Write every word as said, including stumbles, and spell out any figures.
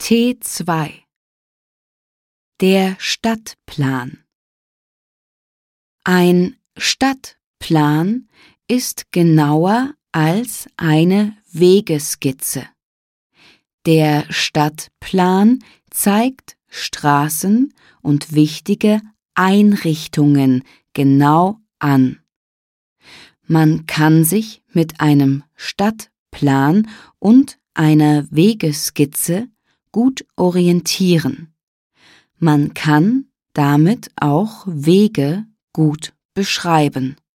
T zwei. Der Stadtplan. Ein Stadtplan ist genauer als eine Wegeskizze. Der Stadtplan zeigt Straßen und wichtige Einrichtungen genau an. Man kann sich mit einem Stadtplan und einer Wegeskizze gut orientieren. Man kann damit auch Wege gut beschreiben.